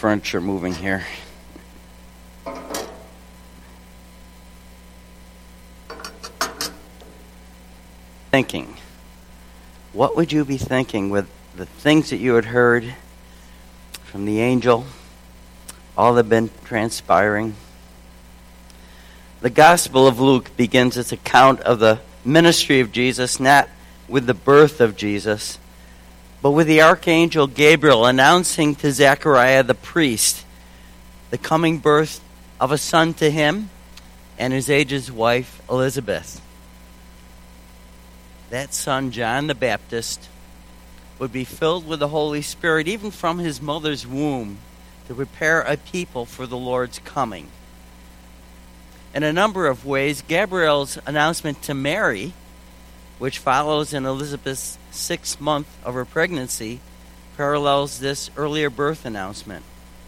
furniture moving here. Thinking. What would you be thinking with the things that you had heard from the angel, all that had been transpiring? The Gospel of Luke begins its account of the ministry of Jesus, not with the birth of Jesus, but with the archangel Gabriel announcing to Zechariah the priest the coming birth of a son to him and his aged wife Elizabeth. That son, John the Baptist, would be filled with the Holy Spirit even from his mother's womb to prepare a people for the Lord's coming. In a number of ways, Gabriel's announcement to Mary, which follows in Elizabeth's 6th month of her pregnancy, parallels this earlier birth announcement.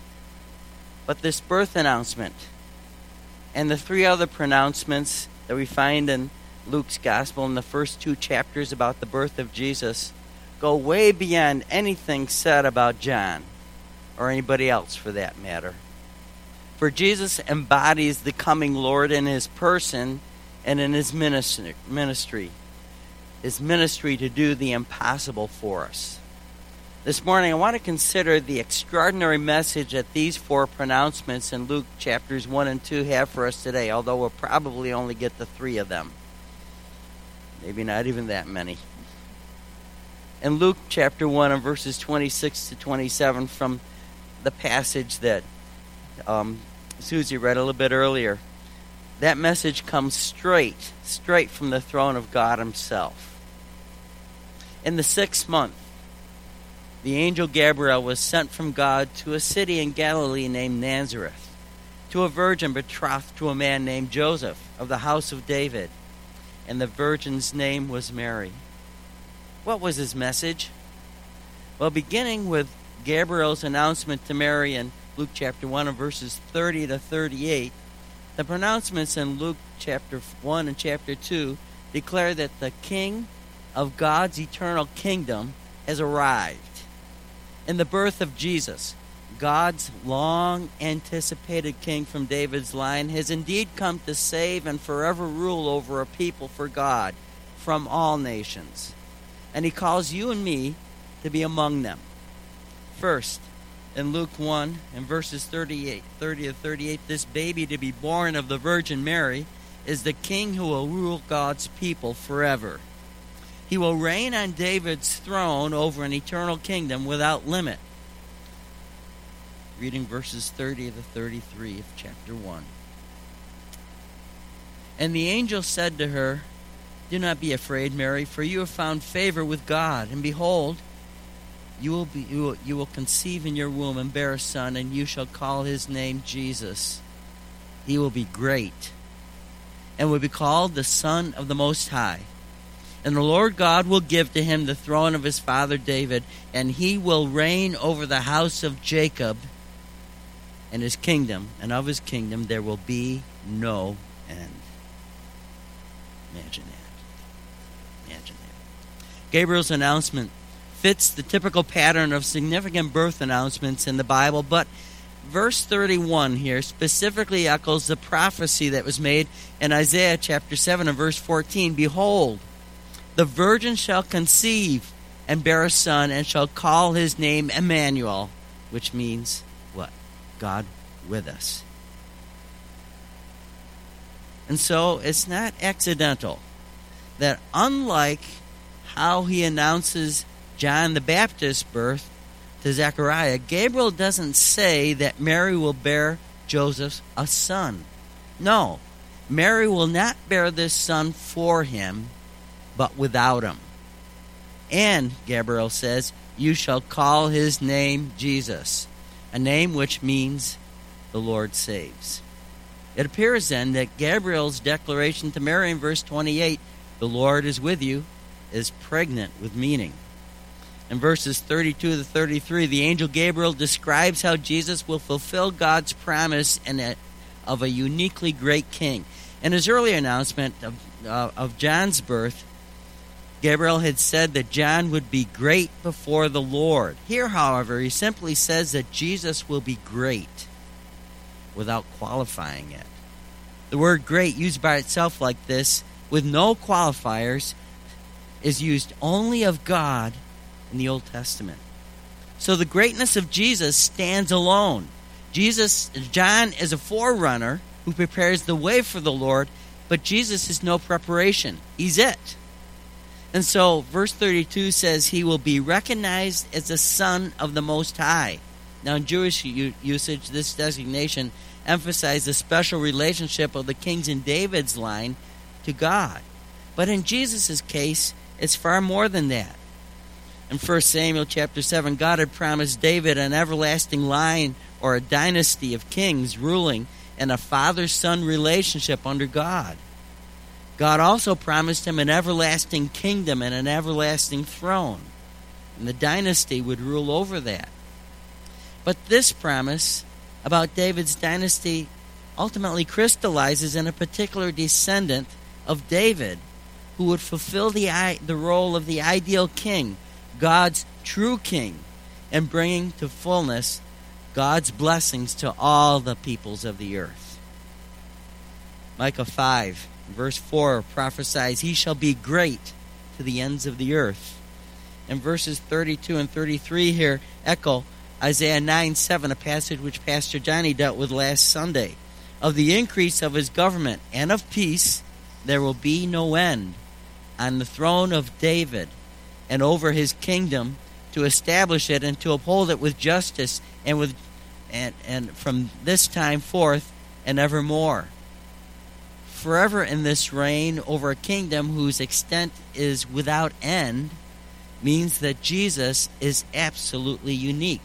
But this birth announcement and the 3 other pronouncements that we find in Luke's Gospel in the first 2 chapters about the birth of Jesus go way beyond anything said about John, or anybody else for that matter. For Jesus embodies the coming Lord in his person and in his ministry. His ministry to do the impossible for us. This morning I want to consider the extraordinary message that these 4 pronouncements in Luke chapters 1 and 2 have for us today, although we'll probably only get the 3 of them. Maybe not even that many. In Luke chapter 1 and verses 26 to 27 from the passage that Susie read a little bit earlier, that message comes straight from the throne of God himself. In the 6th month, the angel Gabriel was sent from God to a city in Galilee named Nazareth, to a virgin betrothed to a man named Joseph of the house of David, and the virgin's name was Mary. What was his message? Well, beginning with Gabriel's announcement to Mary in Luke chapter 1 and verses 30 to 38, the pronouncements in Luke chapter 1 and chapter 2 declare that the King of God's eternal kingdom has arrived. In the birth of Jesus, God's long-anticipated king from David's line has indeed come to save and forever rule over a people for God from all nations. And he calls you and me to be among them. First, in Luke 1, in verses 30 to 38, this baby to be born of the Virgin Mary is the king who will rule God's people forever. He will reign on David's throne over an eternal kingdom without limit. Reading verses 30 to 33 of chapter 1. And the angel said to her, "Do not be afraid, Mary, for you have found favor with God. And behold, you will conceive in your womb and bear a son, and you shall call his name Jesus. He will be great, and will be called the Son of the Most High. And the Lord God will give to him the throne of his father David, and he will reign over the house of Jacob and his kingdom, and of his kingdom there will be no end." Imagine that. Gabriel's announcement fits the typical pattern of significant birth announcements in the Bible, but verse 31 here specifically echoes the prophecy that was made in Isaiah chapter 7 and verse 14. "Behold, the virgin shall conceive and bear a son, and shall call his name Emmanuel," which means what? God with us. And so it's not accidental that unlike how he announces John the Baptist's birth to Zechariah, Gabriel doesn't say that Mary will bear Joseph a son. No, Mary will not bear this son for him, but without him. And, Gabriel says, "You shall call his name Jesus," a name which means the Lord saves. It appears then that Gabriel's declaration to Mary in verse 28, "The Lord is with you," is pregnant with meaning. In verses 32 to 33, the angel Gabriel describes how Jesus will fulfill God's promise of a uniquely great king. In his earlier announcement of John's birth, Gabriel had said that John would be great before the Lord. Here, however, he simply says that Jesus will be great without qualifying it. The word great, used by itself like this, with no qualifiers, is used only of God in the Old Testament. So the greatness of Jesus stands alone. John is a forerunner who prepares the way for the Lord, but Jesus is no preparation. He's it. And so verse 32 says he will be recognized as the Son of the Most High. Now in Jewish usage, this designation emphasized the special relationship of the kings in David's line to God. But in Jesus' case, it's far more than that. In 1 Samuel chapter 7, God had promised David an everlasting line or a dynasty of kings ruling in a father-son relationship under God. God also promised him an everlasting kingdom and an everlasting throne, and the dynasty would rule over that. But this promise about David's dynasty ultimately crystallizes in a particular descendant of David who would fulfill the role of the ideal king, God's true king, and bringing to fullness God's blessings to all the peoples of the earth. Micah 5, verse 4 prophesies, he shall be great to the ends of the earth. And verses 32 and 33 here echo Isaiah 9:7, a passage which Pastor Johnny dealt with last Sunday. Of the increase of his government and of peace there will be no end on the throne of David and over his kingdom, to establish it and to uphold it with justice and from this time forth and evermore. Forever in this reign over a kingdom whose extent is without end means that Jesus is absolutely unique.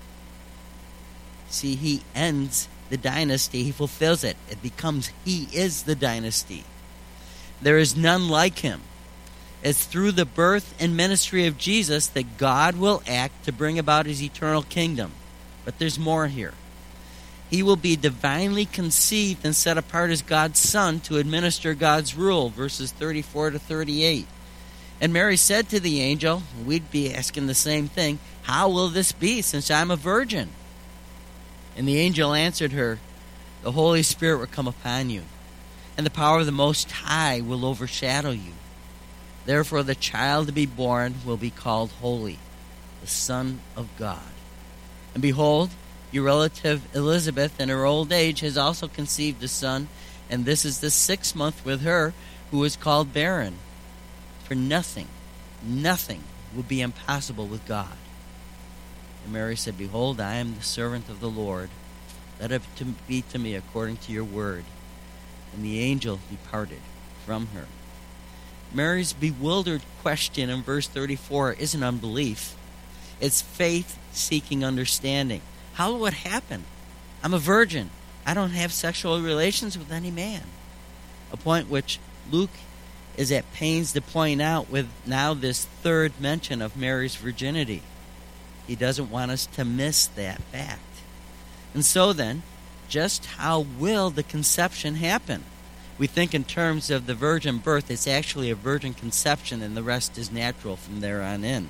See, he ends the dynasty. He fulfills it. He is the dynasty. There is none like him. It's through the birth and ministry of Jesus that God will act to bring about his eternal kingdom. But there's more here. He will be divinely conceived and set apart as God's Son to administer God's rule, verses 34 to 38. And Mary said to the angel, we'd be asking the same thing, how will this be since I'm a virgin? And the angel answered her, the Holy Spirit will come upon you, and the power of the Most High will overshadow you. Therefore the child to be born will be called Holy, the Son of God. And behold, your relative Elizabeth in her old age has also conceived a son, and this is the 6th month with her who is called barren. For nothing will be impossible with God. And Mary said, behold, I am the servant of the Lord. Let it be to me according to your word. And the angel departed from her. Mary's bewildered question in verse 34 isn't unbelief. It's faith seeking understanding. How will it happen? I'm a virgin. I don't have sexual relations with any man. A point which Luke is at pains to point out with now this third mention of Mary's virginity. He doesn't want us to miss that fact. And so then, just how will the conception happen? We think in terms of the virgin birth. It's actually a virgin conception, and the rest is natural from there on in.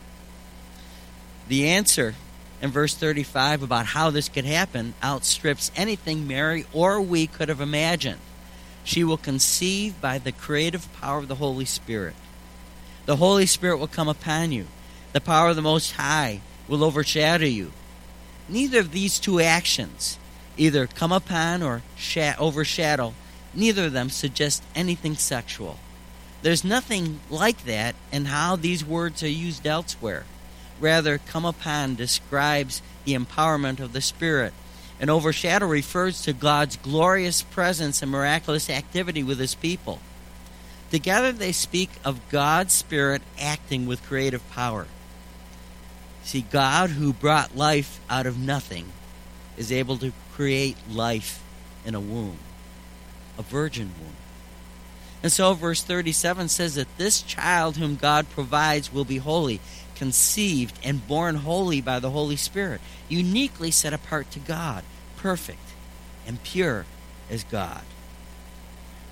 The answer in verse 35 about how this could happen outstrips anything Mary or we could have imagined. She will conceive by the creative power of the Holy Spirit. The Holy Spirit will come upon you. The power of the Most High will overshadow you. Neither of these two actions, either come upon or overshadow, neither of them suggest anything sexual. There's nothing like that in how these words are used elsewhere. Rather, come upon describes the empowerment of the Spirit, and overshadow refers to God's glorious presence and miraculous activity with his people. Together they speak of God's Spirit acting with creative power. See, God, who brought life out of nothing, is able to create life in a womb, a virgin womb. And so verse 37 says that this child whom God provides will be holy, conceived and born holy by the Holy Spirit, uniquely set apart to God, perfect and pure as God.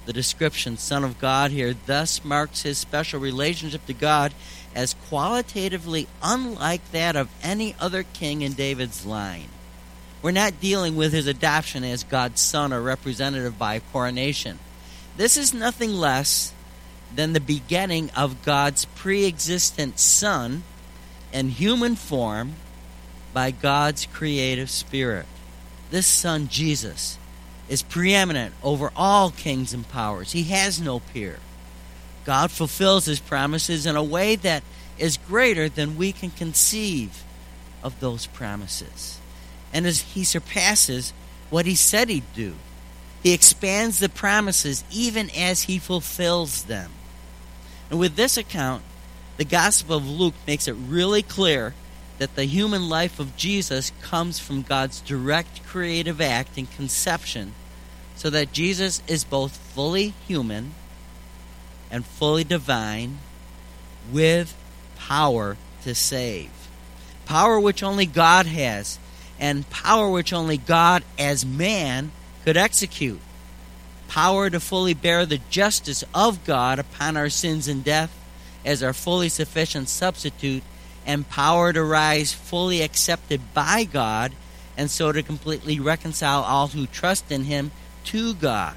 The description, Son of God, here thus marks his special relationship to God as qualitatively unlike that of any other king in David's line. We're not dealing with his adoption as God's son or representative by coronation. This is nothing less than the beginning of God's pre-existent Son in human form by God's creative Spirit. This Son, Jesus, is preeminent over all kings and powers. He has no peer. God fulfills his promises in a way that is greater than we can conceive of those promises. And as he surpasses what he said he'd do, he expands the promises even as he fulfills them. And with this account, the Gospel of Luke makes it really clear that the human life of Jesus comes from God's direct creative act and conception, so that Jesus is both fully human and fully divine with power to save. Power which only God has, and power which only God as man could execute. Power to fully bear the justice of God upon our sins and death as our fully sufficient substitute, and power to rise fully accepted by God, and so to completely reconcile all who trust in him to God.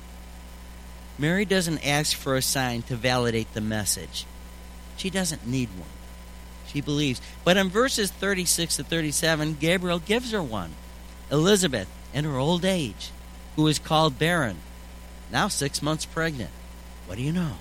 Mary doesn't ask for a sign to validate the message. She doesn't need one. She believes. But in verses 36 to 37, Gabriel gives her one. Elizabeth, in her old age, who is called barren, now 6 months pregnant. What do you know?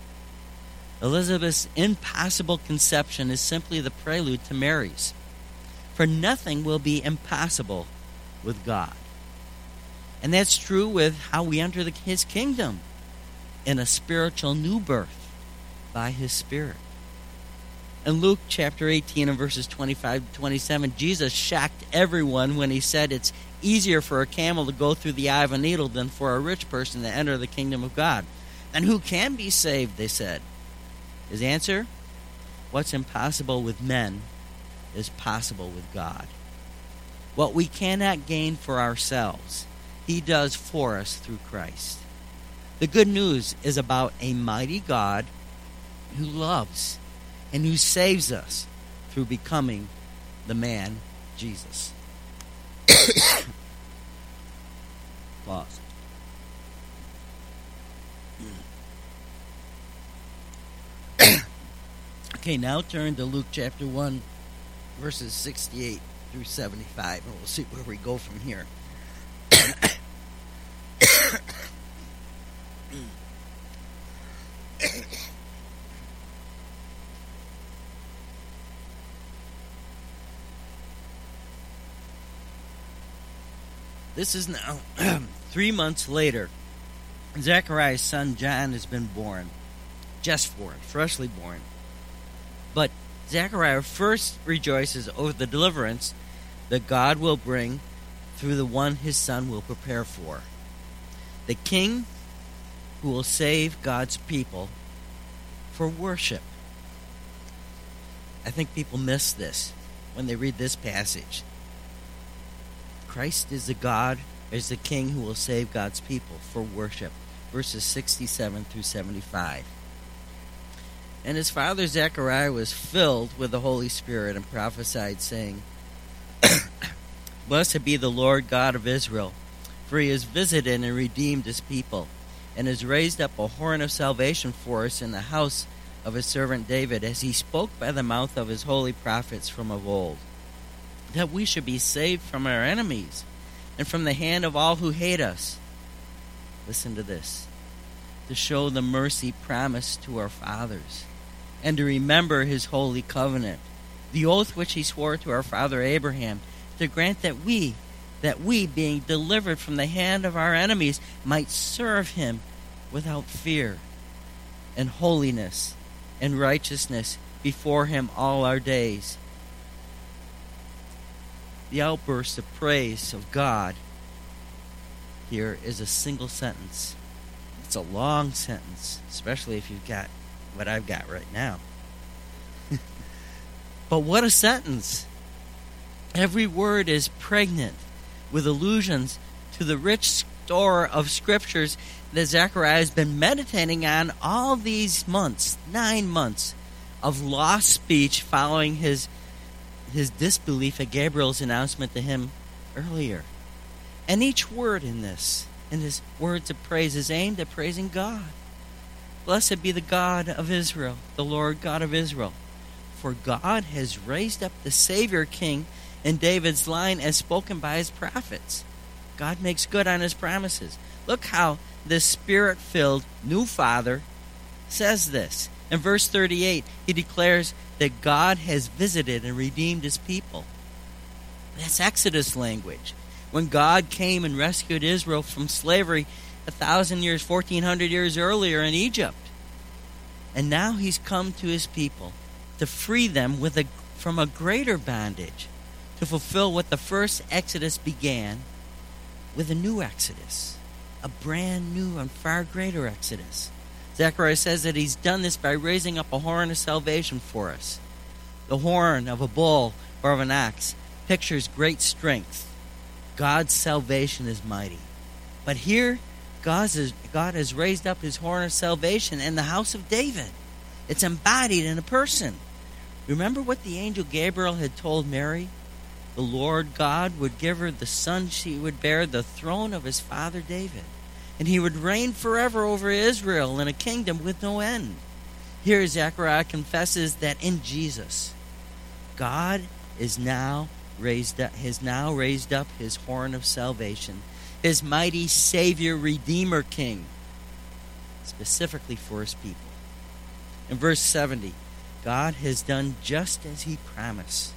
Elizabeth's impossible conception is simply the prelude to Mary's. For nothing will be impossible with God. And that's true with how we enter his kingdom, in a spiritual new birth by his Spirit. In Luke chapter 18 and verses 25 to 27, Jesus shocked everyone when he said it's easier for a camel to go through the eye of a needle than for a rich person to enter the kingdom of God. And who can be saved, they said. His answer, what's impossible with men is possible with God. What we cannot gain for ourselves, he does for us through Christ. The good news is about a mighty God who loves and who saves us through becoming the man Jesus. Pause. Okay, now turn to Luke chapter 1, verses 68 through 75, and we'll see where we go from here. This is now 3 months later. Zechariah's son John has been born. Just born, freshly born. But Zechariah first rejoices over the deliverance that God will bring through the one his son will prepare for. The king who will save God's people for worship. I think people miss this when they read this passage. Christ is the king who will save God's people for worship. Verses 67 through 75. And his father Zechariah was filled with the Holy Spirit and prophesied, saying, Blessed be the Lord God of Israel, for he has visited and redeemed his people, and has raised up a horn of salvation for us in the house of his servant David, as he spoke by the mouth of his holy prophets from of old, that we should be saved from our enemies and from the hand of all who hate us. Listen to this. To show the mercy promised to our fathers, and to remember his holy covenant, the oath which he swore to our father Abraham, to grant that we, being delivered from the hand of our enemies, might serve him without fear, and holiness and righteousness before him all our days. The outburst of praise of God here is a single sentence. It's a long sentence, especially if you've got what I've got right now. But what a sentence! Every word is pregnant with allusions to the rich store of scriptures that Zechariah has been meditating on all these months, 9 months of lost speech following his disbelief at Gabriel's announcement to him earlier. And each word in his words of praise is aimed at praising God. Blessed be the God of Israel, the Lord God of Israel. For God has raised up the Savior King in David's line as spoken by his prophets. God makes good on his promises. Look how the Spirit-filled new Father says this. In verse 38, he declares that God has visited and redeemed his people. That's Exodus language. When God came and rescued Israel from slavery 1,000 years, 1,400 years earlier in Egypt. And now he's come to his people to free them from a greater bondage, to fulfill what the first Exodus began with a new Exodus, a brand new and far greater Exodus. Zechariah says that he's done this by raising up a horn of salvation for us. The horn of a bull or of an ox pictures great strength. God's salvation is mighty. But here, God has raised up his horn of salvation in the house of David. It's embodied in a person. Remember what the angel Gabriel had told Mary? The Lord God would give her the son she would bear, the throne of his father David. And he would reign forever over Israel in a kingdom with no end. Here Zechariah confesses that in Jesus, God has now raised up his horn of salvation, his mighty Savior, Redeemer King, specifically for his people. In verse 70, God has done just as he promised.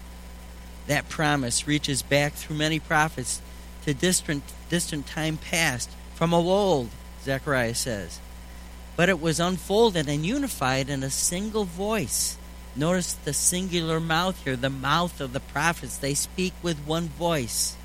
That promise reaches back through many prophets to distant time past, from of old, Zechariah says. But it was unfolded and unified in a single voice. Notice the singular mouth here, the mouth of the prophets. They speak with one voice.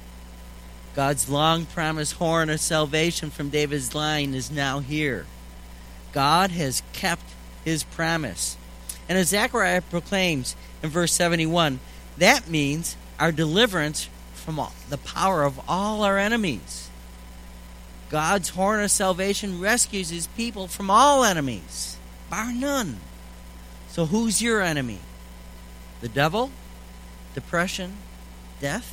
God's long-promised horn of salvation from David's line is now here. God has kept his promise. And as Zechariah proclaims in verse 71, that means our deliverance from the power of all our enemies. God's horn of salvation rescues his people from all enemies, bar none. So who's your enemy? The devil? Depression? Death?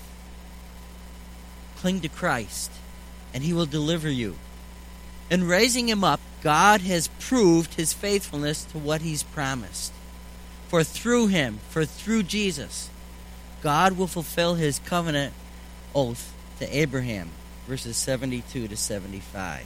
Cling to Christ, and he will deliver you. In raising him up, God has proved his faithfulness to what he's promised. For through Jesus, God will fulfill his covenant oath to Abraham. Verses 72 to 75.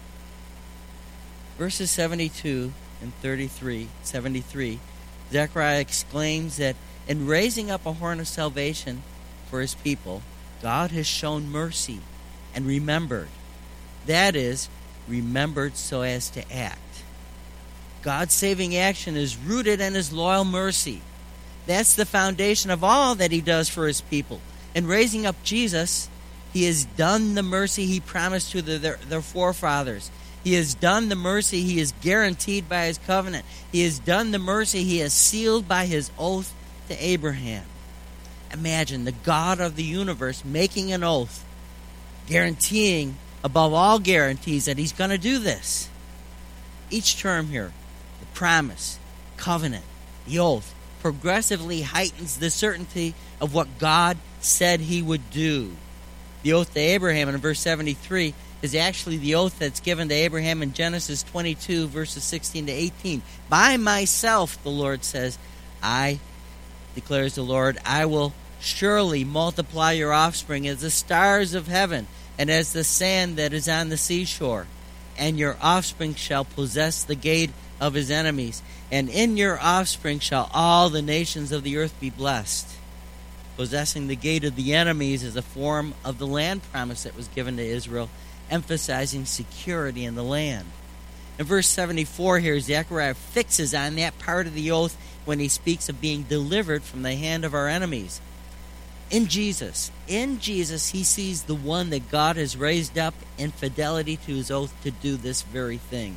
Verses 72 and 73, Zechariah exclaims that in raising up a horn of salvation for his people, God has shown mercy and remembered. That is, remembered so as to act. God's saving action is rooted in his loyal mercy. That's the foundation of all that he does for his people. In raising up Jesus, he has done the mercy he promised to their forefathers. He has done the mercy he has guaranteed by his covenant. He has done the mercy he has sealed by his oath to Abraham. Imagine the God of the universe making an oath, guaranteeing above all guarantees that he's going to do this. Each term here, the promise, covenant, the oath, progressively heightens the certainty of what God said he would do. The oath to Abraham in verse 73 is actually the oath that's given to Abraham in Genesis 22, verses 16 to 18. By myself, the Lord says, declares the Lord, I will surely multiply your offspring as the stars of heaven and as the sand that is on the seashore. And your offspring shall possess the gate of his enemies. And in your offspring shall all the nations of the earth be blessed. Possessing the gate of the enemies is a form of the land promise that was given to Israel, emphasizing security in the land. In verse 74 here, Zechariah fixes on that part of the oath when he speaks of being delivered from the hand of our enemies. In Jesus, he sees the one that God has raised up in fidelity to his oath to do this very thing.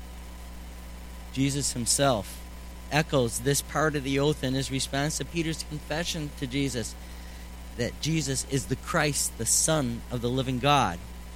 Jesus himself echoes this part of the oath in his response to Peter's confession to Jesus, that Jesus is the Christ, the Son of the living God.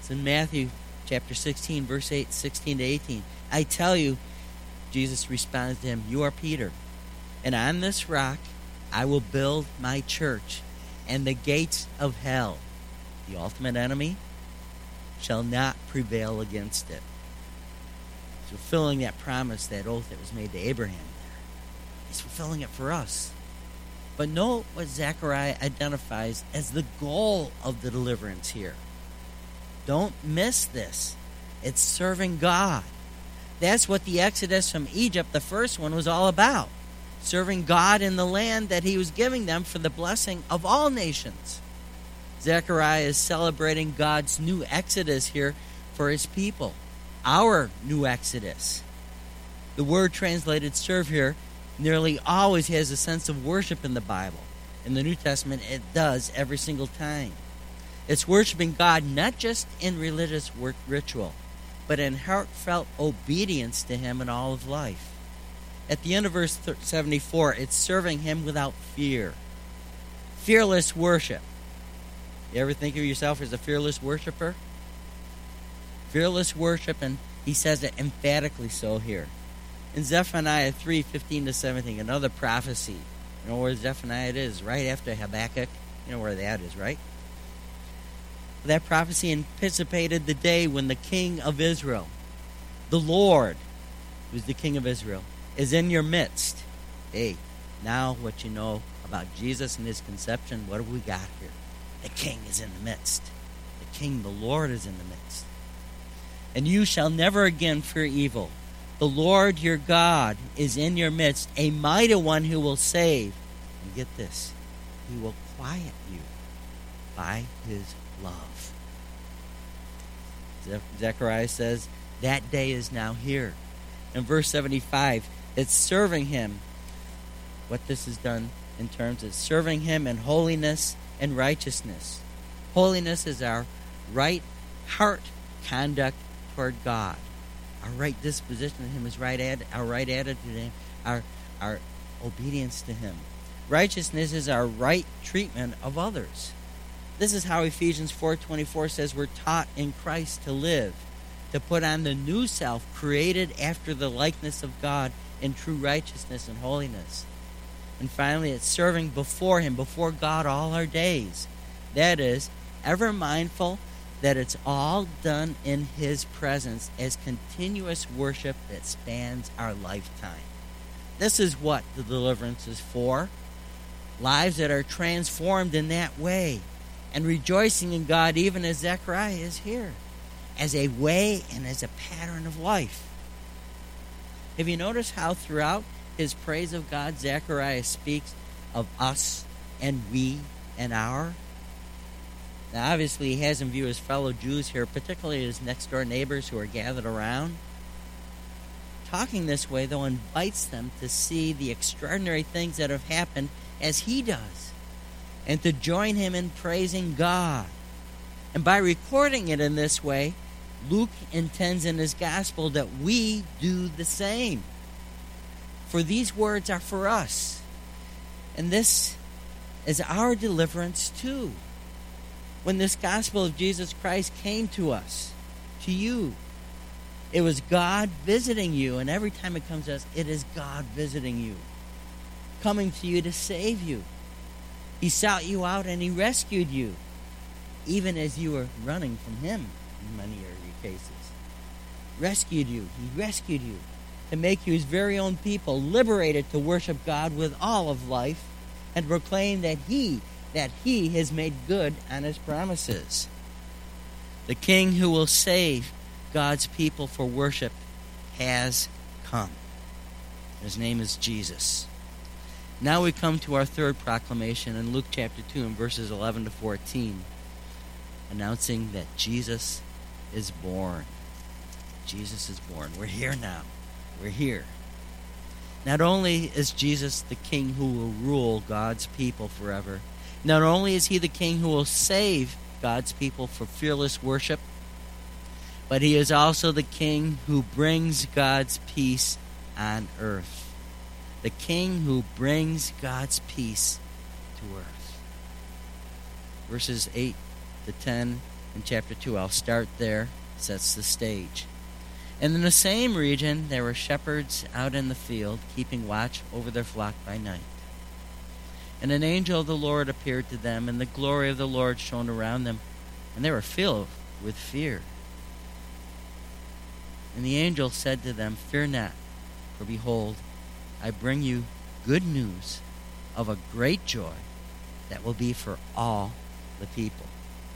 It's in Matthew chapter 16, verse 16 to 18. I tell you, Jesus responds to him, you are Peter, and on this rock I will build my church, and the gates of hell, the ultimate enemy, shall not prevail against it. He's fulfilling that promise, that oath that was made to Abraham there. He's fulfilling it for us. But note what Zechariah identifies as the goal of the deliverance here. Don't miss this. It's serving God. That's what the Exodus from Egypt, the first one, was all about. Serving God in the land that he was giving them for the blessing of all nations. Zechariah is celebrating God's new Exodus here for his people. Our new Exodus. The word translated serve here nearly always has a sense of worship in the Bible. In the New Testament, it does every single time. It's worshiping God not just in religious ritual, but in heartfelt obedience to him in all of life. At the end of verse 74, it's serving him without fear. Fearless worship. You ever think of yourself as a fearless worshiper? Fearless worship, and he says it emphatically so here. In Zephaniah 3, 15 to 17, another prophecy. You know where Zephaniah is? Right after Habakkuk. You know where that is, right? That prophecy anticipated the day when the King of Israel, the Lord, who's the King of Israel, is in your midst. Hey, now what you know about Jesus and his conception, what have we got here? The King is in the midst. The King, the Lord, is in the midst. And you shall never again fear evil. The Lord your God is in your midst, a mighty one who will save. And get this, he will quiet you by his love. Zechariah says, that day is now here. In verse 75, it's serving him. What this has done in terms of serving him in holiness and righteousness. Holiness is our right heart conduct toward God. Our right disposition to him is our right attitude to him, our obedience to him. Righteousness is our right treatment of others. This is how Ephesians 4:24 says we're taught in Christ to live, to put on the new self created after the likeness of God in true righteousness and holiness. And finally, it's serving before him, before God all our days. That is, ever mindful that it's all done in his presence as continuous worship that spans our lifetime. This is what the deliverance is for. Lives that are transformed in that way. And rejoicing in God even as Zechariah is here. As a way and as a pattern of life. Have you noticed how throughout his praise of God, Zechariah speaks of us and we and our? Now, obviously, he has in view his fellow Jews here, particularly his next-door neighbors who are gathered around. Talking this way, though, invites them to see the extraordinary things that have happened as he does, and to join him in praising God. And by recording it in this way, Luke intends in his gospel that we do the same. For these words are for us, and this is our deliverance too. When this gospel of Jesus Christ came to us, to you, it was God visiting you, and every time it comes to us, it is God visiting you, coming to you to save you. He sought you out and he rescued you, even as you were running from him in many of your cases. Rescued you. He rescued you to make you his very own people, liberated to worship God with all of life and proclaim that he has made good on his promises. The King who will save God's people for worship has come. His name is Jesus. Now we come to our third proclamation in Luke chapter 2 and verses 11 to 14, announcing that Jesus is born. Jesus is born. We're here now. We're here. Not only is Jesus the King who will rule God's people forever, not only is he the King who will save God's people for fearless worship, but he is also the King who brings God's peace on earth. The King who brings God's peace to earth. Verses 8 to 10 in chapter 2. I'll start there. Sets the stage. And in the same region there were shepherds out in the field, keeping watch over their flock by night. And an angel of the Lord appeared to them, and the glory of the Lord shone around them, and they were filled with fear. And the angel said to them, "Fear not, for behold, I bring you good news of a great joy that will be for all the people."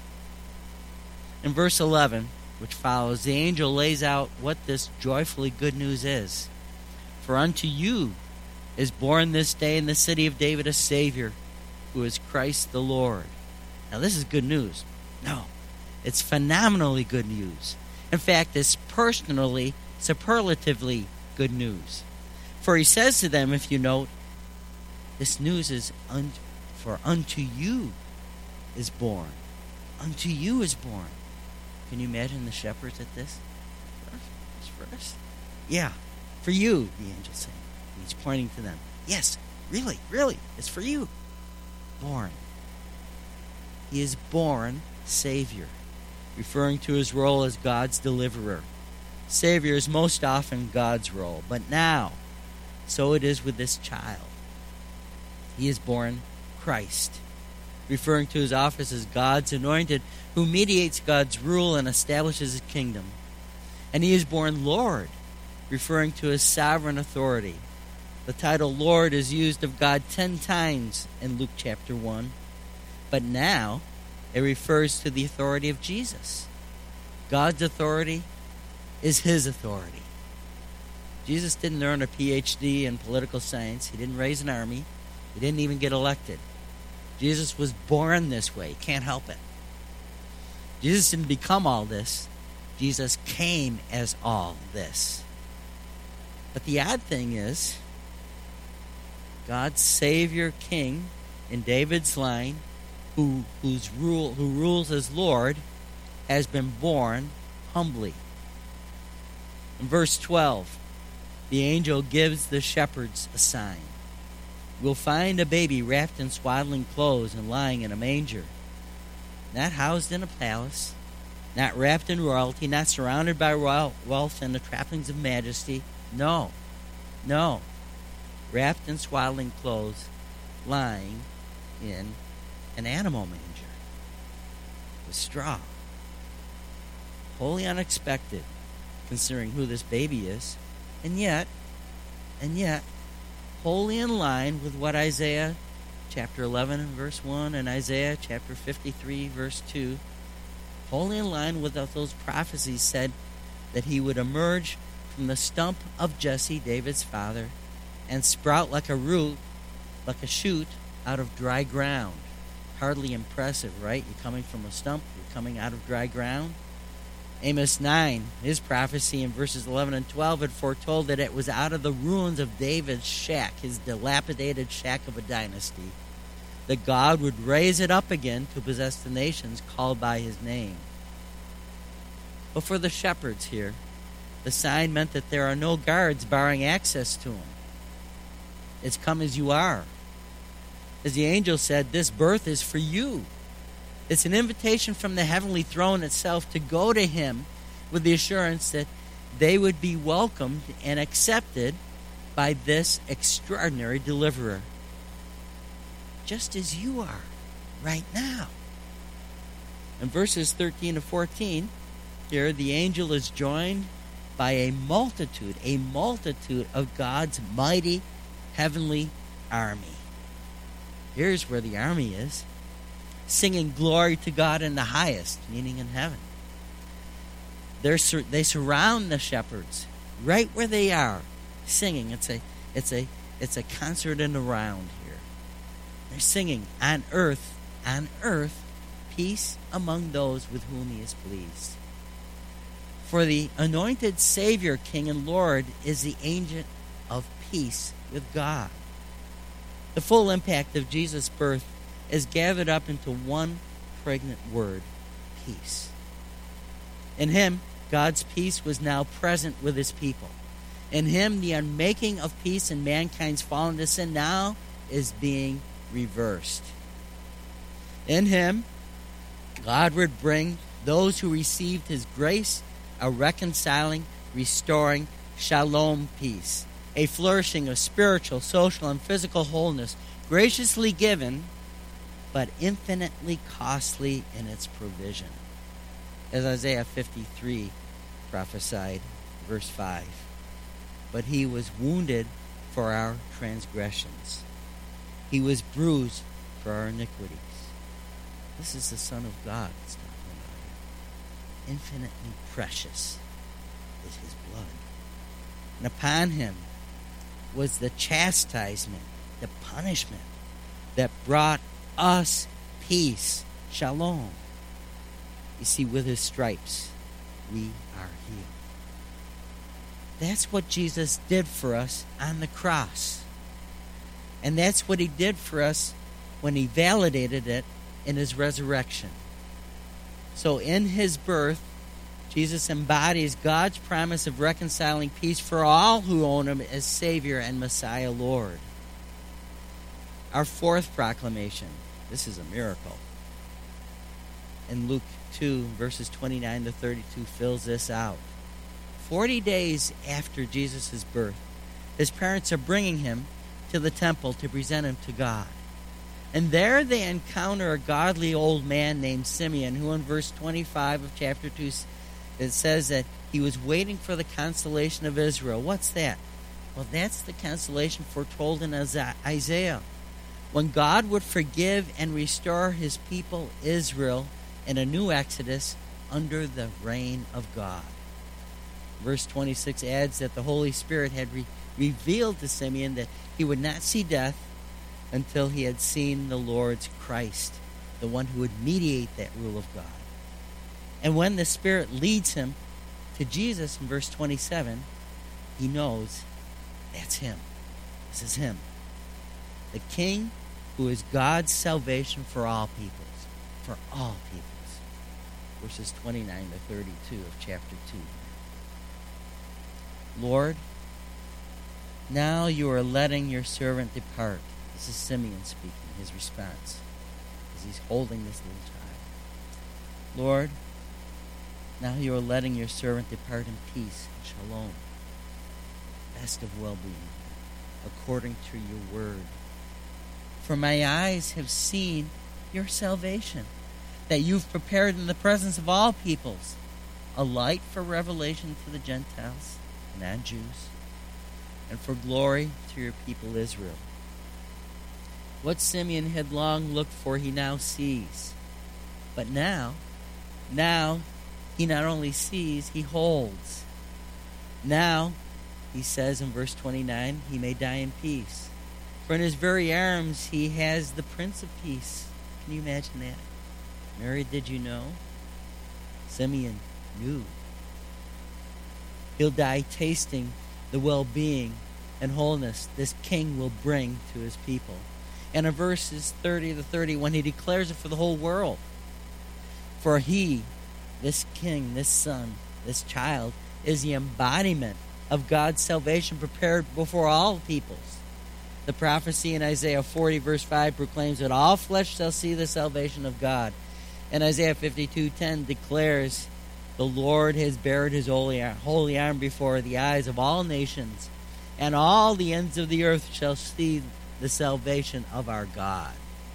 In verse 11, which follows, the angel lays out what this joyfully good news is. "For unto you is born this day in the city of David a Savior, who is Christ the Lord." Now this is good news. No, it's phenomenally good news. In fact, it's personally, superlatively good news. For he says to them, if you note, this news is for unto you is born. Unto you is born. Can you imagine the shepherds at this? For us? Yeah, for you, the angel's saying. He's pointing to them. Yes, really, it's for you. Born. He is born Savior, referring to his role as God's deliverer. Savior is most often God's role, but now, so it is with this child. He is born Christ, referring to his office as God's anointed, who mediates God's rule and establishes his kingdom. And he is born Lord, referring to his sovereign authority. The title Lord is used of God 10 times in Luke chapter 1, but now it refers to the authority of Jesus. God's authority is his authority. Jesus didn't earn a PhD in political science. He didn't raise an army. He didn't even get elected. Jesus was born this way. Can't help it. Jesus didn't become all this. Jesus came as all this. But the odd thing is, God's Savior King in David's line, who rules as Lord, has been born humbly. In verse 12, the angel gives the shepherds a sign. "We'll find a baby wrapped in swaddling clothes and lying in a manger." Not housed in a palace, not wrapped in royalty, not surrounded by royal wealth and the trappings of majesty. No. Wrapped in swaddling clothes, lying in an animal manger with straw. Wholly unexpected, considering who this baby is, and yet, wholly in line with what Isaiah chapter 11 and verse 1 and Isaiah chapter 53 verse 2, wholly in line with what those prophecies said, that he would emerge from the stump of Jesse, David's father, and sprout like a root, like a shoot out of dry ground. Hardly impressive, right? You're coming from a stump, you're coming out of dry ground. Amos 9, his prophecy in verses 11 and 12 had foretold that it was out of the ruins of David's shack, his dilapidated shack of a dynasty, that God would raise it up again to possess the nations called by his name. But for the shepherds here, the sign meant that there are no guards barring access to him. It's come as you are. As the angel said, this birth is for you. It's an invitation from the heavenly throne itself to go to him with the assurance that they would be welcomed and accepted by this extraordinary deliverer, just as you are right now. In verses 13 to 14, here the angel is joined by a multitude of God's mighty heavenly army. Here's where the army is, singing glory to God in the highest, meaning in heaven. They surround the shepherds right where they are, singing. It's a concert in the round here. They're singing on earth, peace among those with whom he is pleased. For the anointed Savior, King and Lord is the agent of peace with God. The full impact of Jesus' birth is gathered up into one pregnant word, peace. In him, God's peace was now present with his people. In him, the unmaking of peace in mankind's fallen to sin now is being reversed. In him, God would bring those who received his grace, a reconciling, restoring, shalom peace, a flourishing of spiritual, social, and physical wholeness, graciously given, but infinitely costly in its provision. As Isaiah 53 prophesied, verse 5, but he was wounded for our transgressions. He was bruised for our iniquities. This is the Son of God that's talking about here. Infinitely precious is his blood. And upon him was the chastisement, the punishment that brought us peace, shalom. You see, with his stripes, we are healed. That's what Jesus did for us on the cross. And that's what he did for us when he validated it in his resurrection. So in his birth, Jesus embodies God's promise of reconciling peace for all who own him as Savior and Messiah Lord. Our fourth proclamation, this is a miracle. In Luke 2, verses 29 to 32, fills this out. 40 days after Jesus' birth, his parents are bringing him to the temple to present him to God. And there they encounter a godly old man named Simeon, who in verse 25 of chapter 2, it says that he was waiting for the consolation of Israel. What's that? Well, that's the consolation foretold in Isaiah, when God would forgive and restore his people Israel in a new exodus under the reign of God. Verse 26 adds that the Holy Spirit had revealed to Simeon that he would not see death until he had seen the Lord's Christ, the one who would mediate that rule of God. And when the Spirit leads him to Jesus in verse 27, he knows that's him. This is him. The King who is God's salvation for all peoples. For all peoples. Verses 29 to 32 of chapter 2. Lord, now you are letting your servant depart. This is Simeon speaking, his response, as he's holding this little child. Lord, now you are letting your servant depart in peace and shalom, best of well-being, according to your word. For my eyes have seen your salvation, that you've prepared in the presence of all peoples, a light for revelation to the Gentiles, non-Jews, and for glory to your people Israel. What Simeon had long looked for, he now sees. But now, he not only sees, he holds. Now, he says in verse 29, he may die in peace. For in his very arms he has the Prince of Peace. Can you imagine that? Mary, did you know? Simeon knew. He'll die tasting the well-being and wholeness this king will bring to his people. And in verses 30 to 31, he declares it for the whole world. For he, this king, this son, this child, is the embodiment of God's salvation prepared before all peoples. The prophecy in Isaiah 40, verse 5, proclaims that all flesh shall see the salvation of God. And Isaiah 52:10 declares, the Lord has bared his holy arm before the eyes of all nations, and all the ends of the earth shall see the salvation of our God.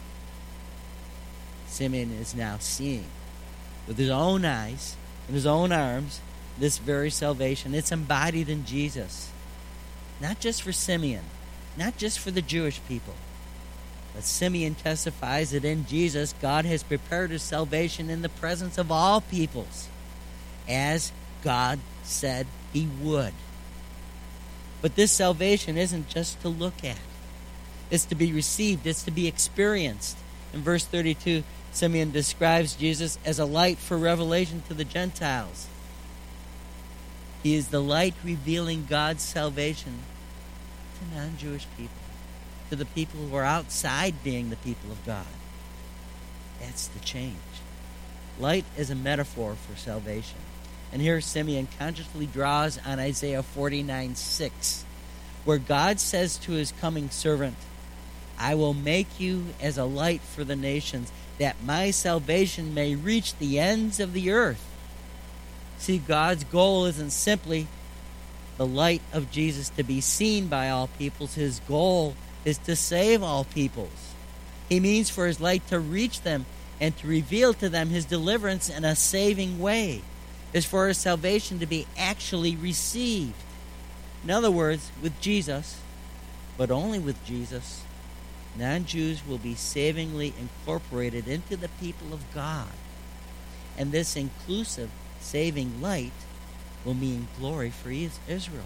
Simeon is now seeing with his own eyes and his own arms this very salvation. It's embodied in Jesus. Not just for Simeon, not just for the Jewish people, but Simeon testifies that in Jesus, God has prepared his salvation in the presence of all peoples, as God said he would. But this salvation isn't just to look at. It's to be received. It's to be experienced. In verse 32, Simeon describes Jesus as a light for revelation to the Gentiles. He is the light revealing God's salvation to non-Jewish people, to the people who are outside being the people of God. That's the change. Light is a metaphor for salvation. And here Simeon consciously draws on Isaiah 49:6, where God says to his coming servant, I will make you as a light for the nations, that my salvation may reach the ends of the earth. See, God's goal isn't simply the light of Jesus to be seen by all peoples. His goal is to save all peoples. He means for his light to reach them and to reveal to them his deliverance in a saving way. Is for his salvation to be actually received. In other words, with Jesus, but only with Jesus, non-Jews will be savingly incorporated into the people of God. And this inclusive saving light will mean glory for Israel.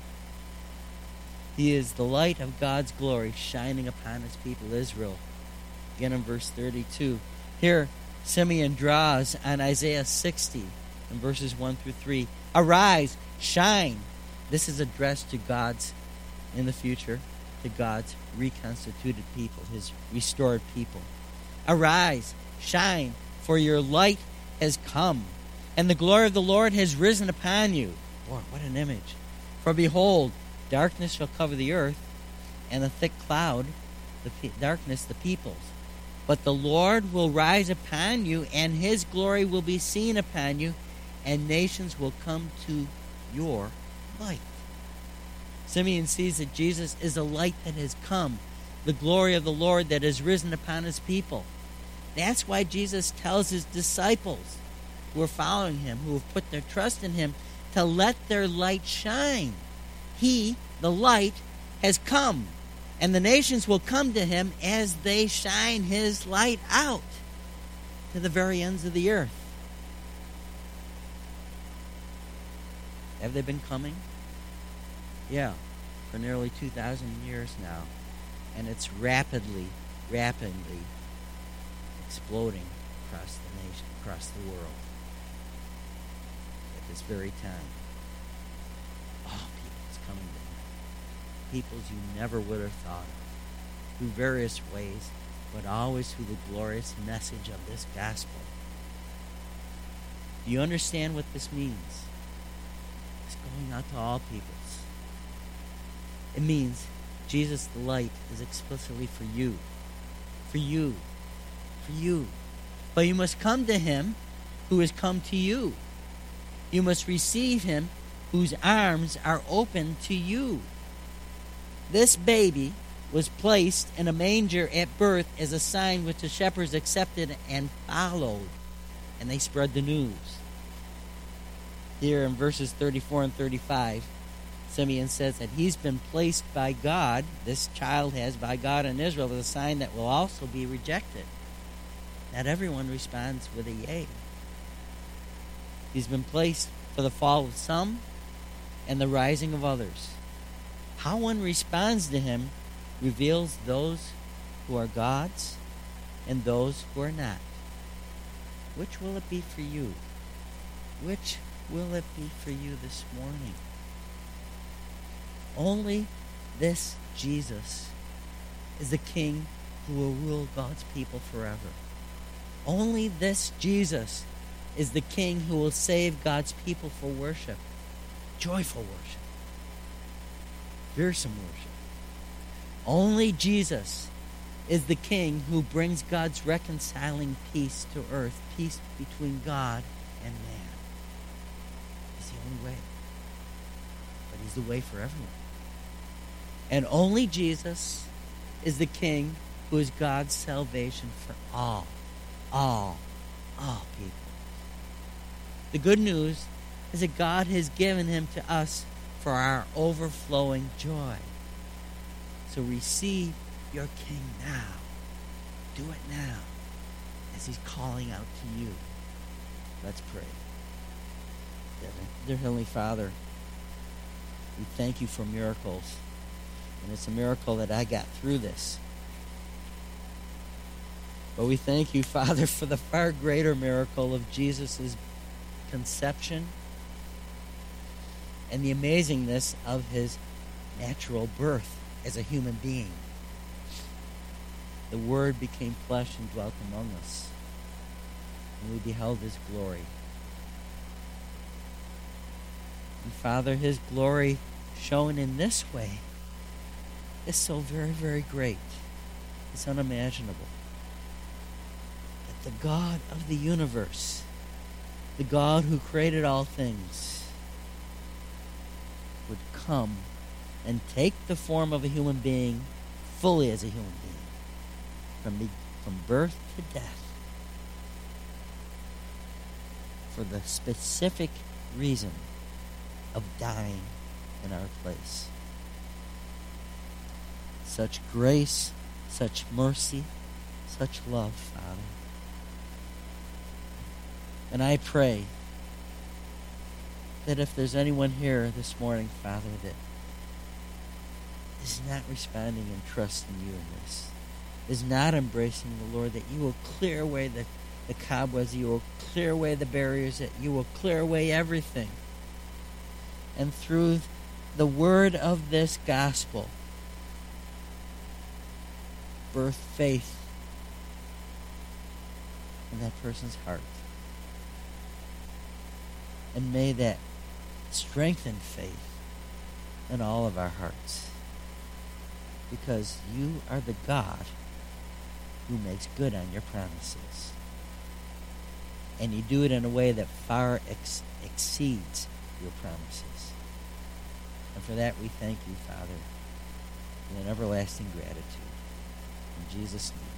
He is the light of God's glory shining upon his people Israel. Again in verse 32. Here, Simeon draws on Isaiah 60 in verses 1 through 3. Arise, shine. This is addressed to God's, in the future, to God's reconstituted people, his restored people. Arise, shine, for your light has come, and the glory of the Lord has risen upon you. Boy, what an image. For behold, darkness shall cover the earth, and a thick cloud, darkness, the peoples. But the Lord will rise upon you, and his glory will be seen upon you, and nations will come to your light. Simeon sees that Jesus is a light that has come, the glory of the Lord that has risen upon his people. That's why Jesus tells his disciples who are following him, who have put their trust in him, to let their light shine. He, the light, has come, and the nations will come to him as they shine his light out to the very ends of the earth. Have they been coming? Yeah, for nearly 2,000 years now. And it's rapidly exploding across the nation, across the world. At this very time. Oh, people's coming to him. Peoples you never would have thought of. Through various ways, but always through the glorious message of this gospel. Do you understand what this means? It's going out to all peoples. It means Jesus the light is explicitly for you. For you. For you. But you must come to him who has come to you. You must receive him whose arms are open to you. This baby was placed in a manger at birth as a sign which the shepherds accepted and followed. And they spread the news. Here in verses 34 and 35, Simeon says that he's been placed by God, this child has by God in Israel, as a sign that will also be rejected. Not everyone responds with a yea. He's been placed for the fall of some and the rising of others. How one responds to him reveals those who are God's and those who are not. Which will it be for you? Which will it be for you this morning? Only this Jesus is the King who will rule God's people forever. Only this Jesus is the King who will save God's people for worship. Joyful worship. Fearsome worship. Only Jesus is the King who brings God's reconciling peace to earth, peace between God and man. He's the only way. But he's the way for everyone. And only Jesus is the King who is God's salvation for all people. The good news is that God has given him to us for our overflowing joy. So receive your King now. Do it now as he's calling out to you. Let's pray. Dear Heavenly Father, we thank you for miracles. And it's a miracle that I got through this. But we thank you, Father, for the far greater miracle of Jesus' conception and the amazingness of his natural birth as a human being. The Word became flesh and dwelt among us, and we beheld his glory. And Father, his glory shown in this way is so very, very great. It's unimaginable that the God of the universe, the God who created all things, would come and take the form of a human being fully as a human being, from birth to death, for the specific reason of dying in our place. Such grace, such mercy, such love, Father. And I pray that if there's anyone here this morning, Father, that is not responding and trusting you in this, is not embracing the Lord, that you will clear away the cobwebs, you will clear away the barriers, that you will clear away everything. And through the word of this gospel, birth faith in that person's heart. And may that strengthen faith in all of our hearts. Because you are the God who makes good on your promises. And you do it in a way that far exceeds your promises. And for that we thank you, Father, in an everlasting gratitude. In Jesus' name.